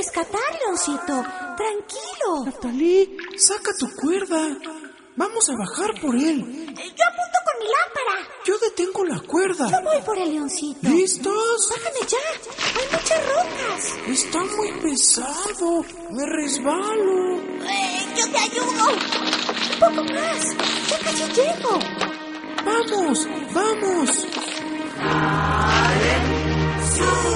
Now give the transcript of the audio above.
rescatar, Leoncito. Tranquilo. Neftalí, saca tu cuerda. Vamos a bajar por él. Yo apunto con mi lámpara. Yo detengo la cuerda. Yo voy por el Leoncito. ¿Listos? Bájame ya. Hay muchas rocas. Está muy pesado. Me resbalo. Yo te ayudo. Un poco más. Ya casi llego. ¡Vamos! ¡Vamos! ¡Sube!